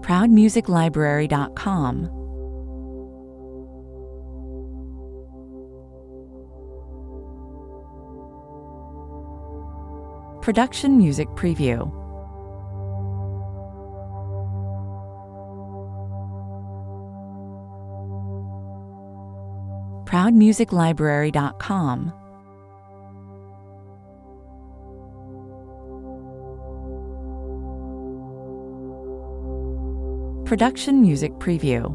ProudMusicLibrary.com. Production Music Preview. ProudMusicLibrary.com. Production Music Preview.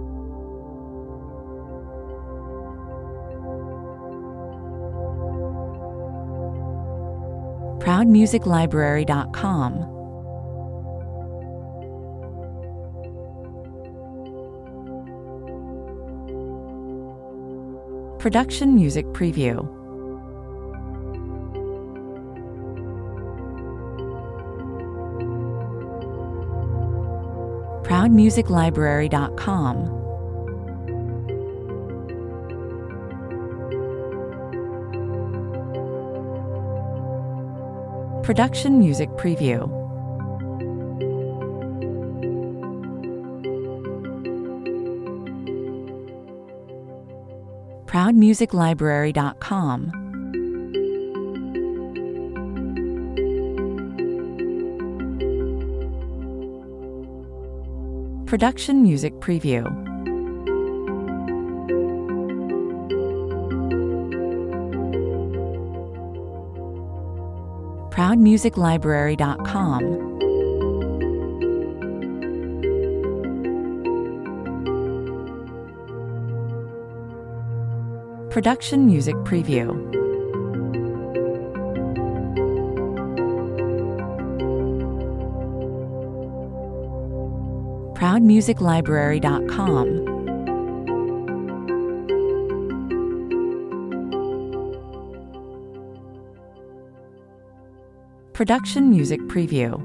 ProudMusicLibrary.com. Production Music Preview. ProudMusicLibrary.com. Production Music Preview. ProudMusicLibrary.com. Production Music Preview. ProudMusicLibrary.com. Production Music Preview. ProudMusicLibrary.com. Production Music Preview.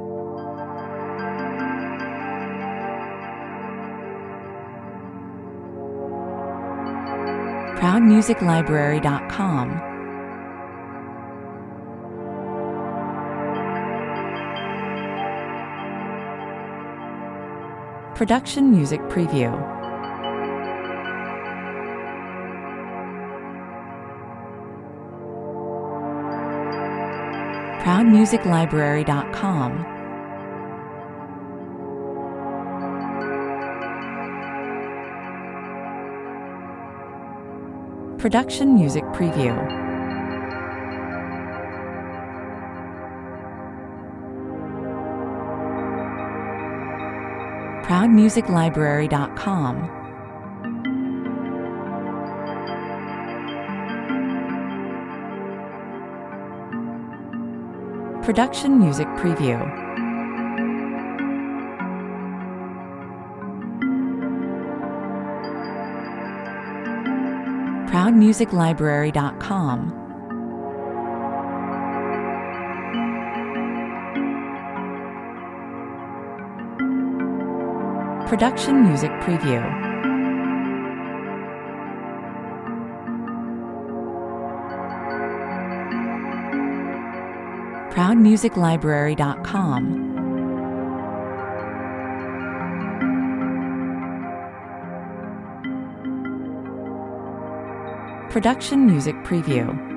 ProudMusicLibrary.com. Production Music Preview. ProudMusicLibrary.com. Production Music Preview. ProudMusicLibrary.com. Production Music Preview. ProudMusicLibrary.com. Production Music Preview. ProudMusicLibrary.com. Production Music Preview.